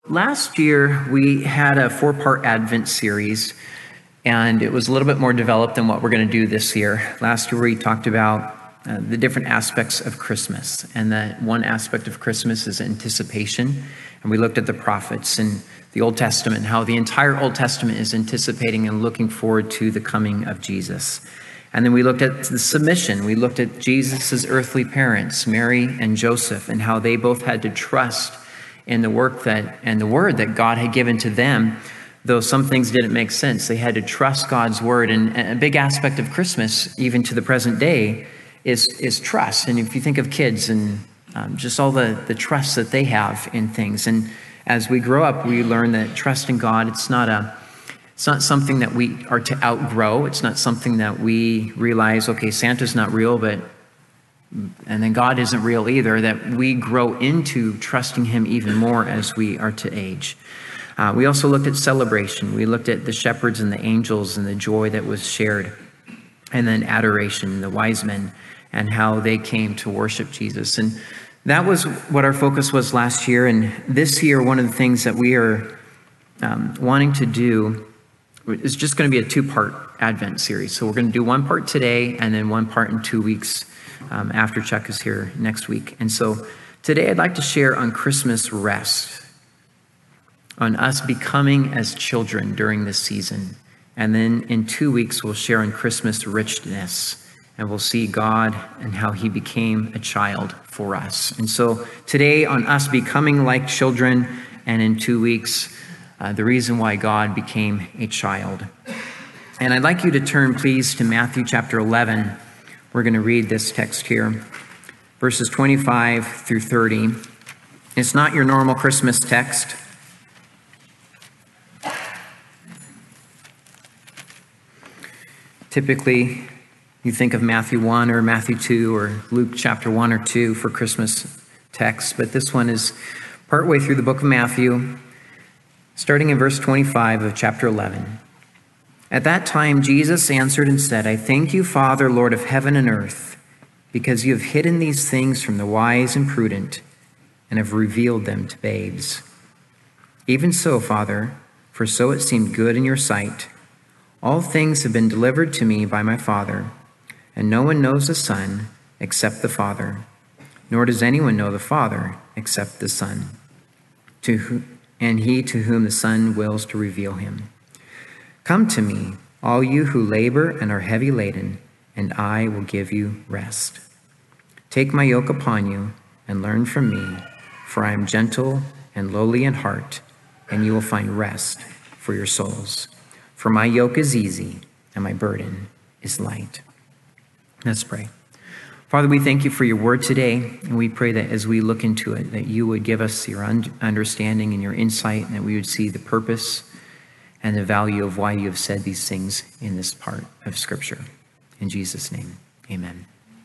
last year we had a 4-part Advent series, and it was a little bit more developed than what we're going to do this year. Last year we talked about the different aspects of Christmas, and that one aspect of Christmas is anticipation. And we looked at the prophets and the Old Testament, how the entire Old Testament is anticipating and looking forward to the coming of Jesus. And then we looked at the submission. We looked at Jesus' earthly parents, Mary and Joseph, and how they both had to trust in the work and the word that God had given to them, though some things didn't make sense. They had to trust God's word. And a big aspect of Christmas, even to the present day, is trust. And if you think of kids and just all the trust that they have in things. And as we grow up, we learn that trust in God, it's not something that we are to outgrow. It's not something that we realize, okay, Santa's not real, and then God isn't real either, that we grow into trusting him even more as we are to age. We also looked at celebration. We looked at the shepherds and the angels and the joy that was shared. And then adoration, the wise men, and how they came to worship Jesus. And that was what our focus was last year. And this year, one of the things that we are wanting to do is just going to be a 2-part Advent series. So we're going to do 1 part today and then 1 part in 2 weeks after Chuck is here next week. And so today I'd like to share on Christmas rest, on us becoming as children during this season. And then in 2 weeks, we'll share on Christmas richness, and we'll see God and how he became a child for us. And so today on us becoming like children, and in 2 weeks, the reason why God became a child. And I'd like you to turn, please, to Matthew chapter 11. We're going to read this text here, verses 25 through 30. It's not your normal Christmas text. Typically, you think of Matthew 1 or Matthew 2 or Luke chapter 1 or 2 for Christmas texts, but this one is partway through the book of Matthew, starting in verse 25 of chapter 11. At that time, Jesus answered and said, I thank you, Father, Lord of heaven and earth, because you have hidden these things from the wise and prudent and have revealed them to babes. Even so, Father, for so it seemed good in your sight. All things have been delivered to me by my Father, and no one knows the Son except the Father, nor does anyone know the Father except the Son, and he to whom the Son wills to reveal him. Come to me, all you who labor and are heavy laden, and I will give you rest. Take my yoke upon you and learn from me, for I am gentle and lowly in heart, and you will find rest for your souls. For my yoke is easy and my burden is light. Let's pray. Father, we thank you for your word today, and we pray that as we look into it, that you would give us your understanding and your insight, and that we would see the purpose and the value of why you have said these things in this part of Scripture. In Jesus' name, amen.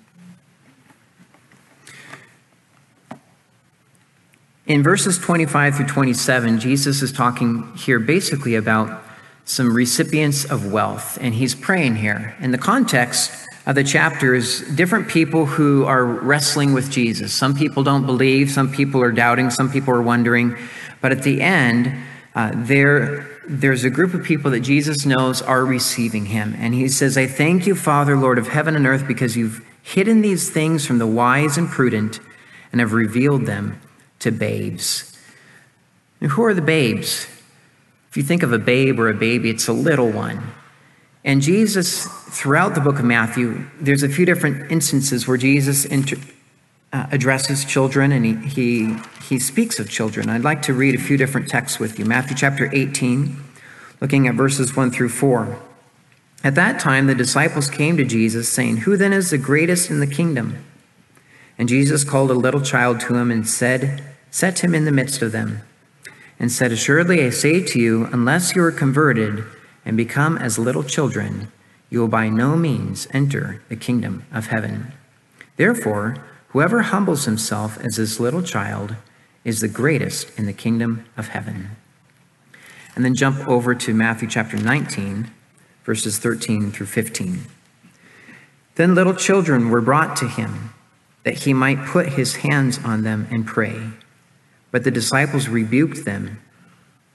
In verses 25 through 27, Jesus is talking here basically about some recipients of wealth, and he's praying here. In the context of the chapter is different people who are wrestling with Jesus. Some people don't believe, some people are doubting, some people are wondering, but at the end, there's a group of people that Jesus knows are receiving him, and he says, I thank you, Father, Lord of heaven and earth, because you've hidden these things from the wise and prudent and have revealed them to babes. And who are the babes? If you think of a babe or a baby, it's a little one. And Jesus, throughout the book of Matthew, there's a few different instances where Jesus addresses children, and he speaks of children. I'd like to read a few different texts with you. Matthew chapter 18, looking at verses 1 through 4. At that time, the disciples came to Jesus, saying, Who then is the greatest in the kingdom? And Jesus called a little child to him and set him in the midst of them, and said, Assuredly I say to you, unless you are converted and become as little children, you will by no means enter the kingdom of heaven. Therefore, whoever humbles himself as this little child is the greatest in the kingdom of heaven. And then jump over to Matthew chapter 19, verses 13 through 15. Then little children were brought to him, that he might put his hands on them and pray. But the disciples rebuked them,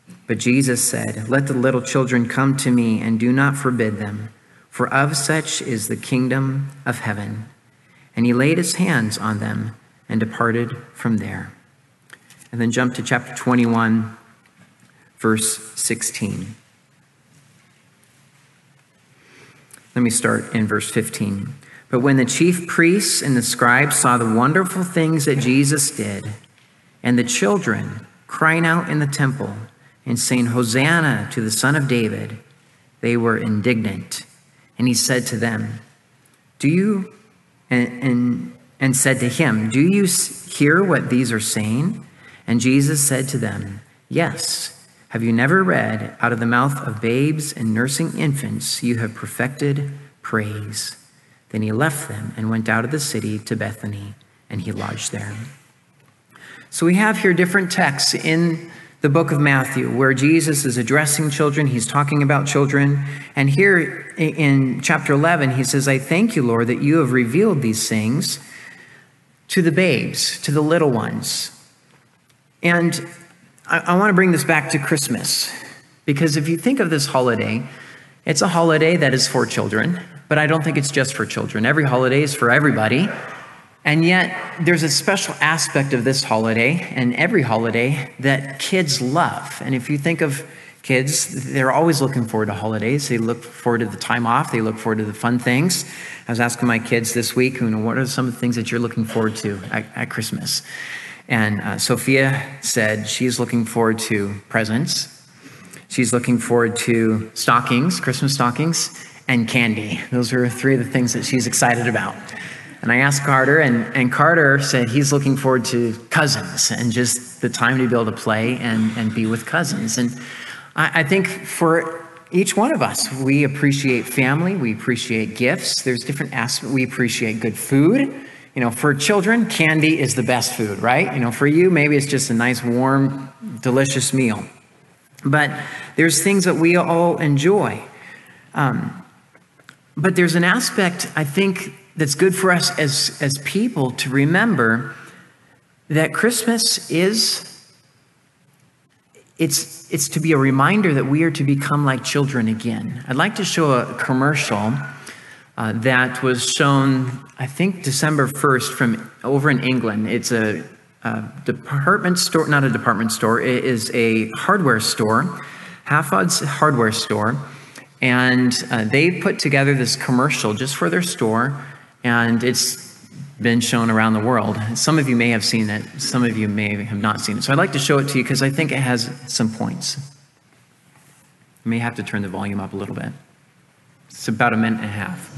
But Jesus said, "Let the little children come to me, and do not forbid them, for of such is the kingdom of heaven." And he laid his hands on them and departed from there. And then jump to chapter 21, verse 16. Let me start in verse 15. "But when the chief priests and the scribes saw the wonderful things that Jesus did, and the children crying out in the temple and saying, 'Hosanna to the Son of David,' they were indignant. And he said to them, and said to him, 'Do you hear what these are saying?' And Jesus said to them, 'Yes. Have you never read, out of the mouth of babes and nursing infants, you have perfected praise?' Then he left them and went out of the city to Bethany, and he lodged there." So we have here different texts in the book of Matthew where Jesus is addressing children. He's talking about children. And here in chapter 11, he says, "I thank you, Lord, that you have revealed these things to the babes, to the little ones." And I want to bring this back to Christmas, because if you think of this holiday, it's a holiday that is for children, but I don't think it's just for children. Every holiday is for everybody. And yet there's a special aspect of this holiday and every holiday that kids love. And if you think of kids, they're always looking forward to holidays. They look forward to the time off. They look forward to the fun things. I was asking my kids this week, what are some of the things that you're looking forward to at Christmas? And Sophia said she's looking forward to presents. She's looking forward to stockings, Christmas stockings, and candy. Those are three of the things that she's excited about. And I asked Carter, and Carter said he's looking forward to cousins and just the time to be able to play and be with cousins. And I think for each one of us, we appreciate family, we appreciate gifts. There's different aspects. We appreciate good food. For children, candy is the best food, right? For you, maybe it's just a nice, warm, delicious meal. But there's things that we all enjoy. But there's an aspect, I think, that's good for us as people to remember that Christmas it's to be a reminder that we are to become like children again. I'd like to show a commercial that was shown, I think, December 1st from over in England. It's a department store, not a department store. It is a hardware store, Half Odds hardware store. And they put together this commercial just for their store, and it's been shown around the world. Some of you may have seen it. Some of you may have not seen it. So I'd like to show it to you because I think it has some points. You may have to turn the volume up a little bit. It's about a minute and a half.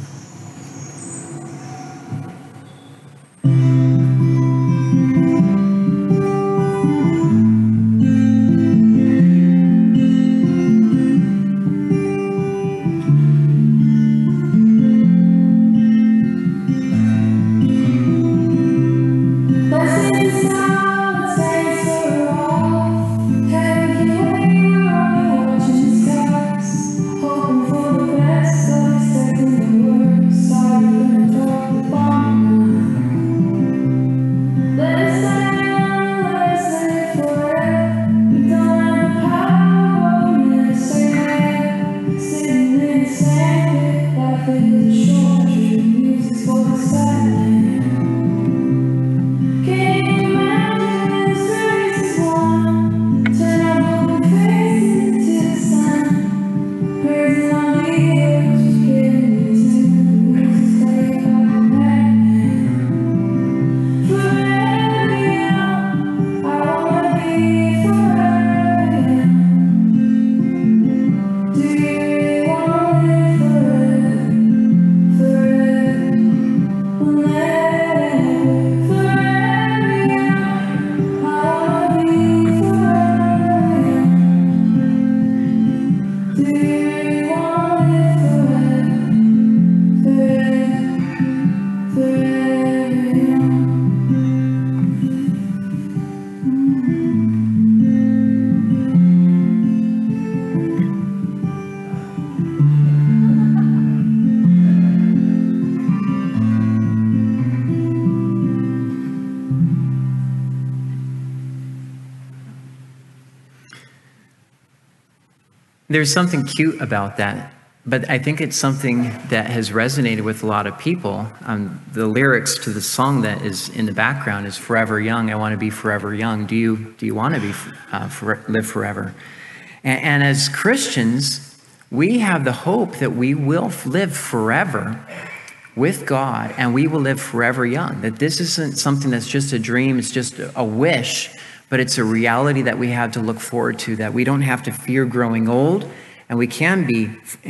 There's something cute about that, but I think it's something that has resonated with a lot of people. The lyrics to the song that is in the background is "Forever Young." I want to be forever young. Do you want to be live forever? And as Christians, we have the hope that we will live forever with God, and we will live forever young. That this isn't something that's just a dream; it's just a wish. But it's a reality that we have to look forward to, that we don't have to fear growing old, and we can be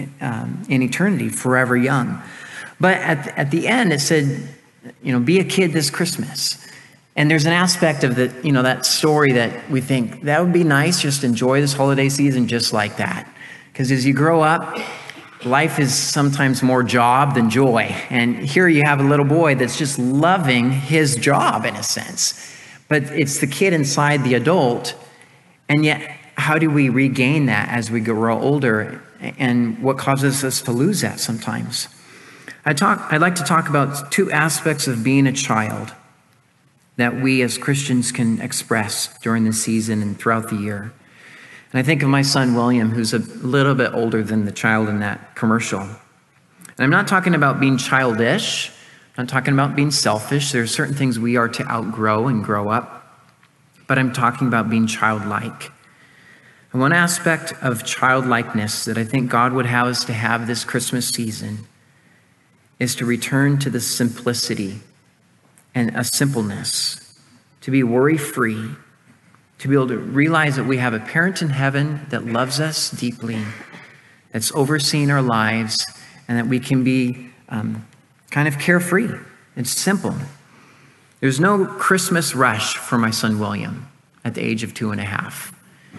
in eternity forever young. But at the end, it said, be a kid this Christmas. And there's an aspect of that story that we think that would be nice, just enjoy this holiday season just like that. Because as you grow up, life is sometimes more job than joy. And here you have a little boy that's just loving his job in a sense. But it's the kid inside the adult, and yet how do we regain that as we grow older, and what causes us to lose that sometimes? I'd like to talk about two aspects of being a child that we as Christians can express during the season and throughout the year. And I think of my son William, who's a little bit older than the child in that commercial. And I'm not talking about being childish. I'm talking about being selfish. There are certain things we are to outgrow and grow up, but I'm talking about being childlike. And one aspect of childlikeness that I think God would have us to have this Christmas season is to return to the simplicity and a simpleness, to be worry-free, to be able to realize that we have a parent in heaven that loves us deeply, that's overseeing our lives, and that we can be kind of carefree. It's simple. There's no Christmas rush for my son William at the age of 2.5.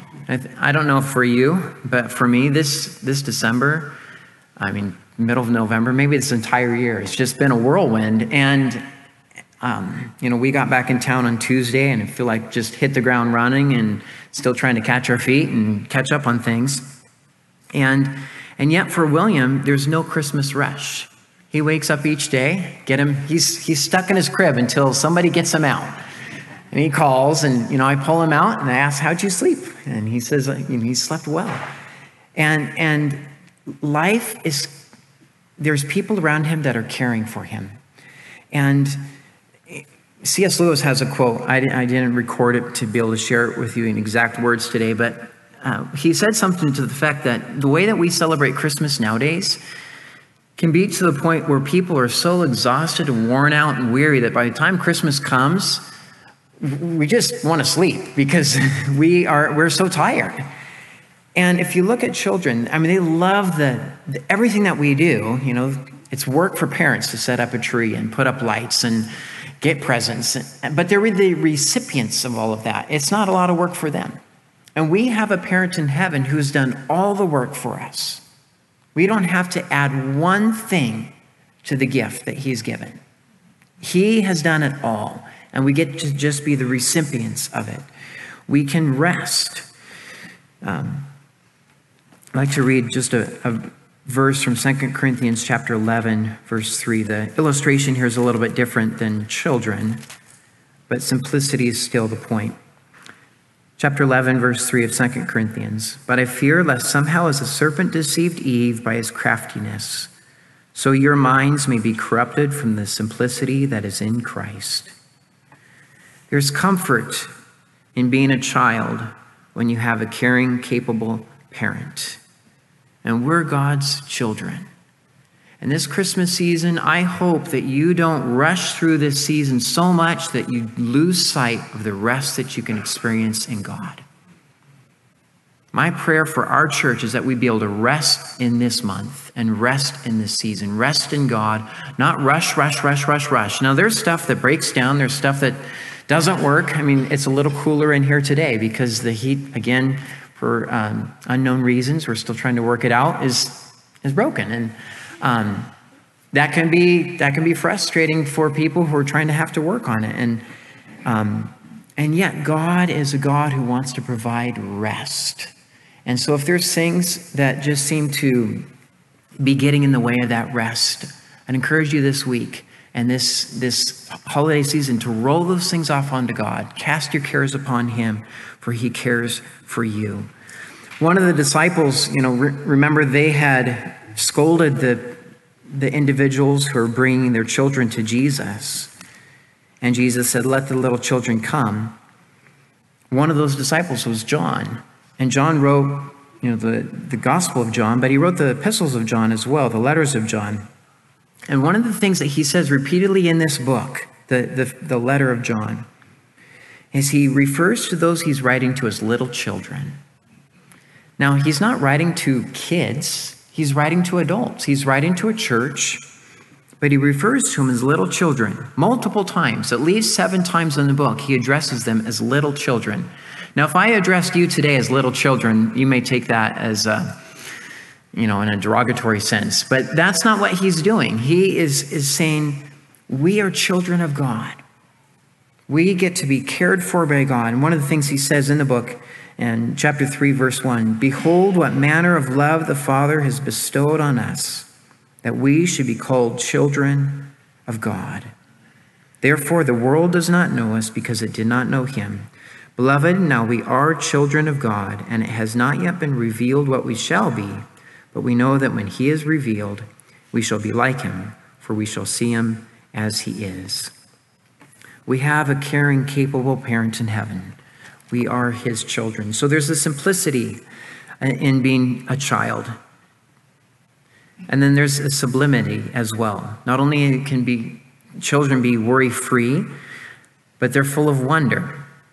I don't know for you, but for me, this December, middle of November, maybe this entire year, it's just been a whirlwind. And, we got back in town on Tuesday, and I feel like just hit the ground running and still trying to catch our feet and catch up on things. And yet for William, there's no Christmas rush. He wakes up each day, he's stuck in his crib until somebody gets him out. And he calls, and I pull him out and I ask, "How'd you sleep?" And he says, he slept well. And life is, there's people around him that are caring for him. And C.S. Lewis has a quote. I didn't record it to be able to share it with you in exact words today, but he said something to the effect that the way that we celebrate Christmas nowadays can be to the point where people are so exhausted and worn out and weary that by the time Christmas comes, we just want to sleep because we're so tired. And if you look at children, they love everything that we do. It's work for parents to set up a tree and put up lights and get presents, but they're the recipients of all of that. It's not a lot of work for them. And we have a parent in heaven who's done all the work for us. We don't have to add one thing to the gift that he's given. He has done it all, and we get to just be the recipients of it. We can rest. I'd like to read just a verse from 2 Corinthians chapter 11, verse 3. The illustration here is a little bit different than children, but simplicity is still the point. Chapter 11, verse 3 of 2 Corinthians. "But I fear lest somehow as the serpent deceived Eve by his craftiness, so your minds may be corrupted from the simplicity that is in Christ." There's comfort in being a child when you have a caring, capable parent. And we're God's children. And this Christmas season, I hope that you don't rush through this season so much that you lose sight of the rest that you can experience in God. My prayer for our church is that we be able to rest in this month and rest in this season, rest in God, not rush. Now, there's stuff that breaks down. There's stuff that doesn't work. It's a little cooler in here today because the heat, again, for unknown reasons, we're still trying to work it out, is broken. And that can be frustrating for people who are trying to have to work on it. And yet God is a God who wants to provide rest. And so if there's things that just seem to be getting in the way of that rest, I'd encourage you this week and this holiday season to roll those things off onto God. Cast your cares upon him, for he cares for you. One of the disciples, remember they had scolded the individuals who were bringing their children to Jesus. And Jesus said, "Let the little children come." One of those disciples was John. And John wrote, the Gospel of John, but he wrote the epistles of John as well, the letters of John. And one of the things that he says repeatedly in this book, the letter of John, is he refers to those he's writing to as little children. Now, he's not writing to kids. He's writing to adults. He's writing to a church, but he refers to them as little children multiple times, at least 7 times in the book. He addresses them as little children. Now, if I addressed you today as little children, you may take that as in a derogatory sense, but that's not what he's doing. He is saying we are children of God. We get to be cared for by God. And one of the things he says in the book, in chapter 3, verse 1, "Behold, what manner of love the Father has bestowed on us, that we should be called children of God. Therefore, the world does not know us because it did not know him. Beloved, now we are children of God, and it has not yet been revealed what we shall be, but we know that when he is revealed, we shall be like him, for we shall see him as he is." We have a caring, capable parent in heaven. We are his children. So there's a simplicity in being a child. And then there's a sublimity as well. Not only can children be worry-free, but they're full of wonder.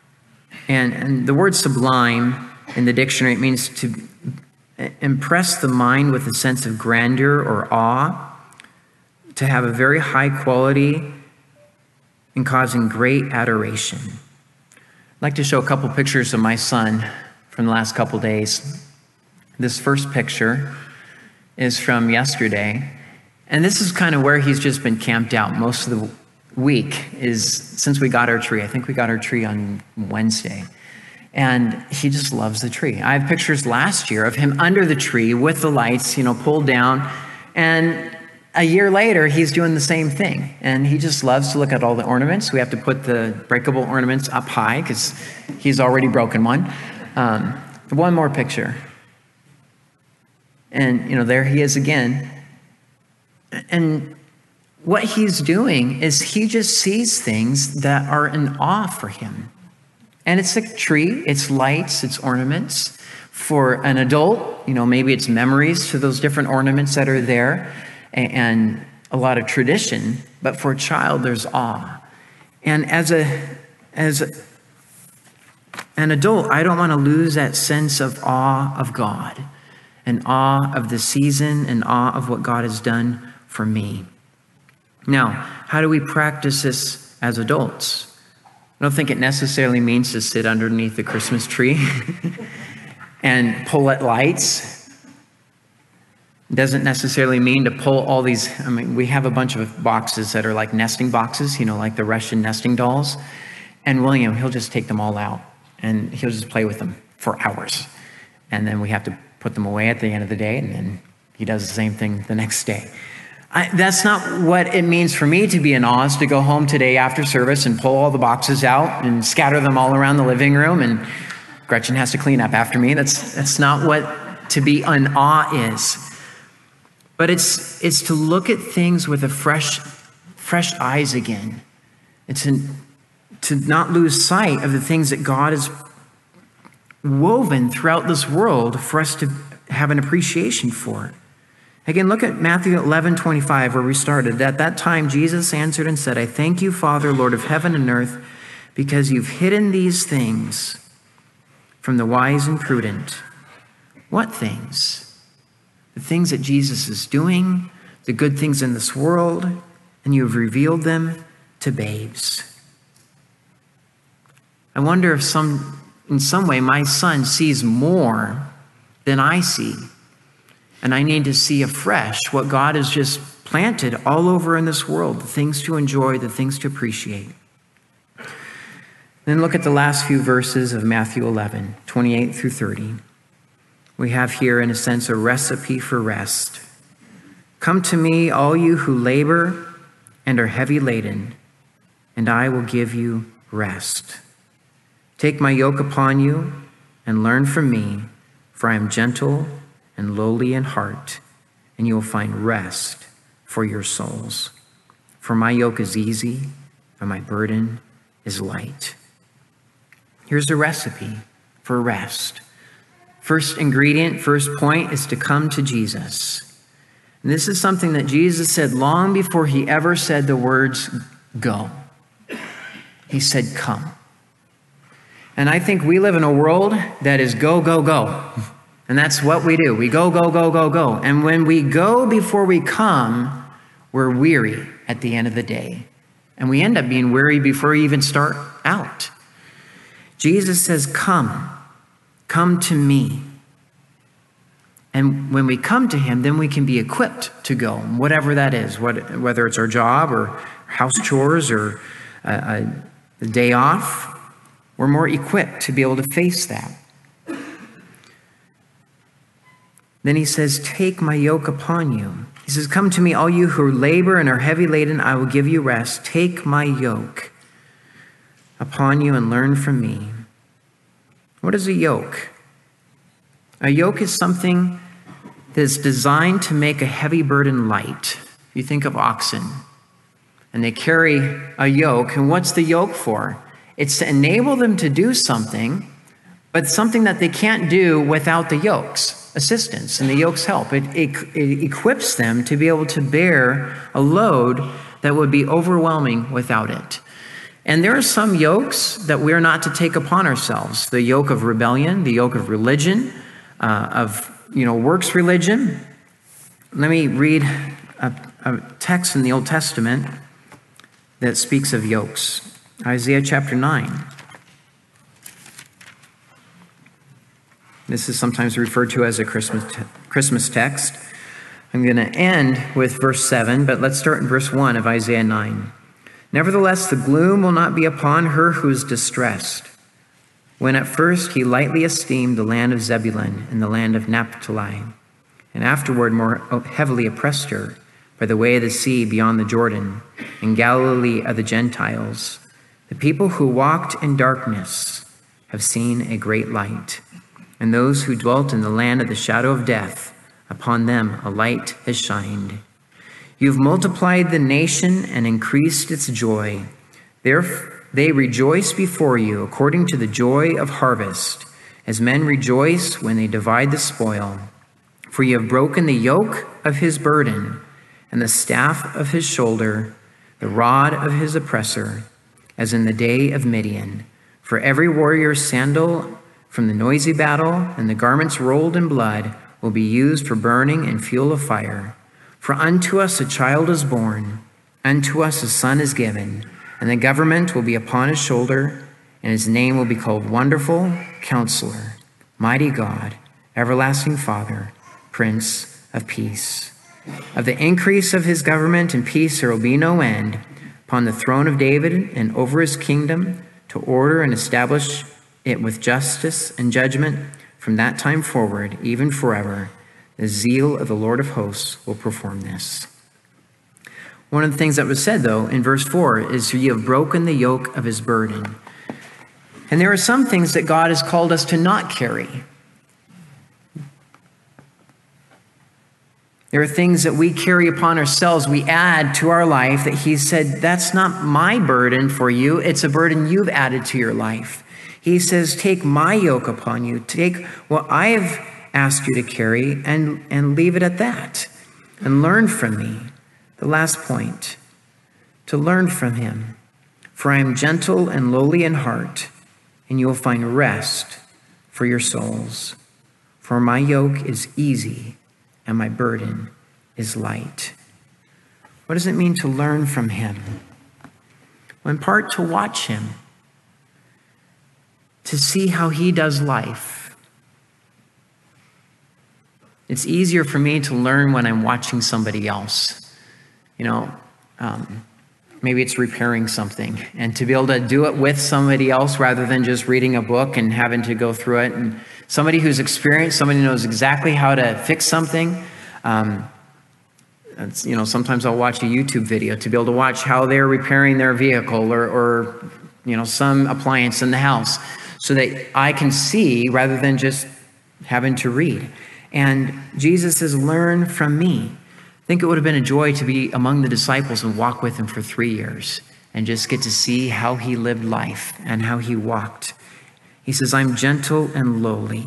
And the word sublime in the dictionary, it means to impress the mind with a sense of grandeur or awe, to have a very high quality and causing great adoration. I'd like to show a couple pictures of my son from the last couple days. This first picture is from yesterday, and this is kind of where he's just been camped out most of the week, is since we got our tree. I think we got our tree on Wednesday, and he just loves the tree. I have pictures last year of him under the tree with the lights, pulled down, and a year later, he's doing the same thing, and he just loves to look at all the ornaments. We have to put the breakable ornaments up high because he's already broken one. One more picture. And, there he is again. And what he's doing is he just sees things that are in awe for him. And it's a tree, it's lights, it's ornaments. For an adult, maybe it's memories to those different ornaments that are there, and a lot of tradition, but for a child, there's awe. And as an adult, I don't want to lose that sense of awe of God, and awe of the season, and awe of what God has done for me. Now, how do we practice this as adults? I don't think it necessarily means to sit underneath the Christmas tree and pull at lights. Doesn't necessarily mean to pull all these. We have a bunch of boxes that are like nesting boxes, like the Russian nesting dolls. And William, he'll just take them all out and he'll just play with them for hours. And then we have to put them away at the end of the day, and then he does the same thing the next day. That's not what it means for me to be in awe, is to go home today after service and pull all the boxes out and scatter them all around the living room, and Gretchen has to clean up after me. That's not what to be in awe is. But it's to look at things with a fresh eyes again. It's to not lose sight of the things that God has woven throughout this world for us to have an appreciation for. Again, look at Matthew 11:25, where we started. At that time, Jesus answered and said, "I thank you, Father, Lord of heaven and earth, because you've hidden these things from the wise and prudent." What things? The things that Jesus is doing, the good things in this world, and you have revealed them to babes. I wonder if in some way my son sees more than I see. And I need to see afresh what God has just planted all over in this world, the things to enjoy, the things to appreciate. Then look at the last few verses of Matthew 11, 28 through 30. We have here, in a sense, a recipe for rest. "Come to me, all you who labor and are heavy laden, and I will give you rest. Take my yoke upon you and learn from me, For I am gentle and lowly in heart, and you will find rest for your souls. For my yoke is easy, and my burden is light. Here's the recipe for rest. First ingredient, first point is to come to Jesus. And this is something that Jesus said long before he ever said the words, go. He said, come. And I think we live in a world that is go, go, go. And that's what we do. We go, go, go, go, go. And when we go before we come, we're weary at the end of the day. And we end up being weary before we even start out. Jesus says, come to me. And when we come to him, then we can be equipped to go, whatever that is, whether it's our job or house chores or a day off. We're more equipped to be able to face that. Then he says, take my yoke upon you. He says, come to me, all you who labor and are heavy laden, I will give you rest. Take my yoke upon you and learn from me. What is a yoke? A yoke is something that's designed to make a heavy burden light. You think of oxen, and they carry a yoke. And what's the yoke for? It's to enable them to do something, but something that they can't do without the yoke's assistance and the yoke's help. It equips them to be able to bear a load that would be overwhelming without it. And there are some yokes that we're not to take upon ourselves. The yoke of rebellion, the yoke of religion, works religion. Let me read a text in the Old Testament that speaks of yokes. Isaiah chapter 9. This is sometimes referred to as a Christmas text. I'm going to end with verse 7, but let's start in verse 1 of Isaiah 9. Nevertheless, the gloom will not be upon her who is distressed. When at first he lightly esteemed the land of Zebulun and the land of Naphtali, and afterward more heavily oppressed her by the way of the sea beyond the Jordan, in Galilee of the Gentiles. The people who walked in darkness have seen a great light, and those who dwelt in the land of the shadow of death, upon them a light has shined. You have multiplied the nation and increased its joy. Therefore, they rejoice before you according to the joy of harvest, as men rejoice when they divide the spoil. For you have broken the yoke of his burden and the staff of his shoulder, the rod of his oppressor, as in the day of Midian. For every warrior's sandal from the noisy battle and the garments rolled in blood will be used for burning and fuel of fire. For unto us a child is born, unto us a son is given, and the government will be upon his shoulder, and his name will be called Wonderful Counselor, Mighty God, Everlasting Father, Prince of Peace. Of the increase of his government and peace there will be no end, upon the throne of David and over his kingdom, to order and establish it with justice and judgment from that time forward, even forever. The zeal of the Lord of hosts will perform this. One of the things that was said, though, in verse 4 is, you have broken the yoke of his burden. And there are some things that God has called us to not carry. There are things that we carry upon ourselves, we add to our life that he said, that's not my burden for you, it's a burden you've added to your life. He says, take my yoke upon you, take what I have asked you to carry and leave it at that, and learn from me. The last point, to learn from him. For I am gentle and lowly in heart, and you will find rest for your souls. For my yoke is easy, and my burden is light. What does it mean to learn from him? Well, in part, to watch him, to see how he does life. It's easier for me to learn when I'm watching somebody else. Maybe it's repairing something, and to be able to do it with somebody else rather than just reading a book and having to go through it. And somebody who's experienced, somebody who knows exactly how to fix something. Sometimes I'll watch a YouTube video to be able to watch how they're repairing their vehicle or some appliance in the house, so that I can see rather than just having to read. And Jesus says, learn from me. I think it would have been a joy to be among the disciples and walk with him for 3 years and just get to see how he lived life and how he walked. He says, I'm gentle and lowly.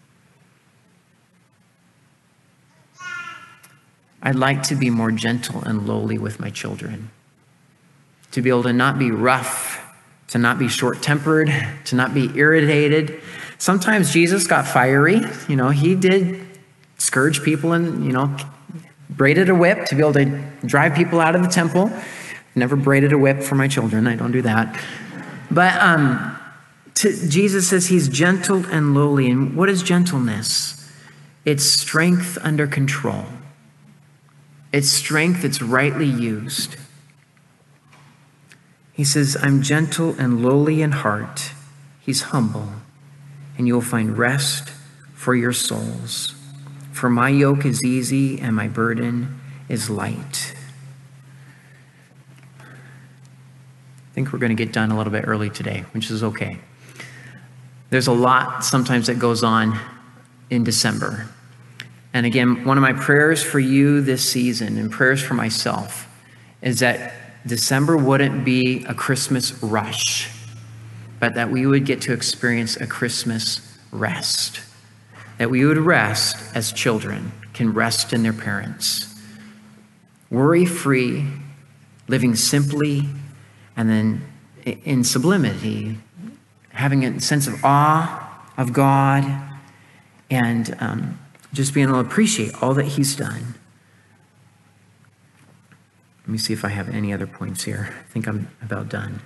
I'd like to be more gentle and lowly with my children, to be able to not be rough, to not be short-tempered, to not be irritated. Sometimes Jesus got fiery. He did scourge people and, braided a whip to be able to drive people out of the temple. Never braided a whip for my children. I don't do that. But Jesus says he's gentle and lowly. And what is gentleness? It's strength under control. It's strength that's rightly used. He says, I'm gentle and lowly in heart. He's humble. And you will find rest for your souls. For my yoke is easy and my burden is light. I think we're going to get done a little bit early today, which is okay. There's a lot sometimes that goes on in December. And again, one of my prayers for you this season and prayers for myself is that December wouldn't be a Christmas rush, but that we would get to experience a Christmas rest. That we would rest as children can rest in their parents. Worry-free, living simply, and then in sublimity, having a sense of awe of God, and just being able to appreciate all that he's done. Let me see if I have any other points here. I think I'm about done.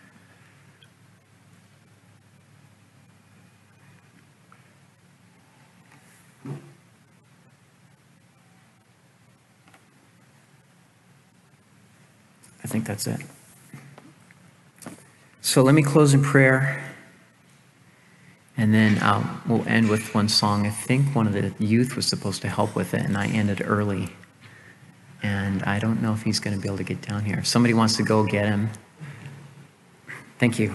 I think that's it. So let me close in prayer, and then we'll end with one song. I think one of the youth was supposed to help with it, and I ended early. And I don't know if he's going to be able to get down here. If somebody wants to go get him. Thank you.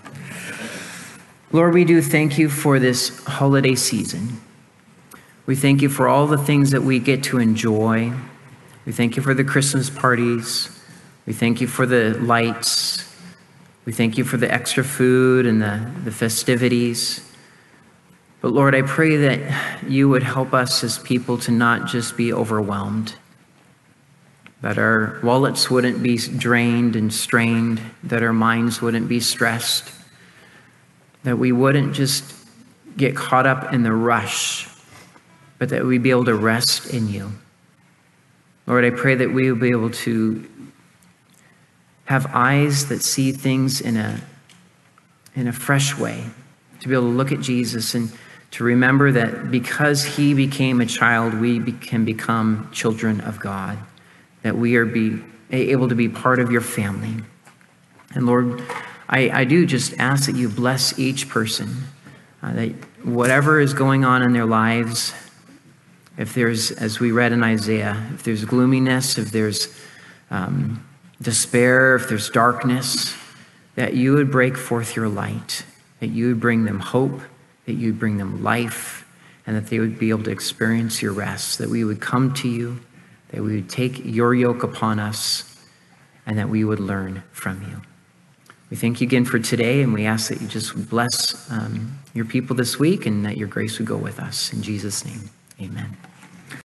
Lord, we do thank you for this holiday season. We thank you for all the things that we get to enjoy. We thank you for the Christmas parties. We thank you for the lights. We thank you for the extra food and the festivities. But Lord, I pray that you would help us as people to not just be overwhelmed, that our wallets wouldn't be drained and strained, that our minds wouldn't be stressed, that we wouldn't just get caught up in the rush, but that we'd be able to rest in you. Lord, I pray that we will be able to have eyes that see things in a fresh way, to be able to look at Jesus and to remember that because he became a child, we can become children of God, that we are able to be part of your family. And Lord, I do just ask that you bless each person, that whatever is going on in their lives, if there's, as we read in Isaiah, if there's gloominess, if there's despair, if there's darkness, that you would break forth your light, that you would bring them hope, that you would bring them life, and that they would be able to experience your rest, that we would come to you, that we would take your yoke upon us, and that we would learn from you. We thank you again for today, and we ask that you just bless your people this week, and that your grace would go with us. In Jesus' name, amen.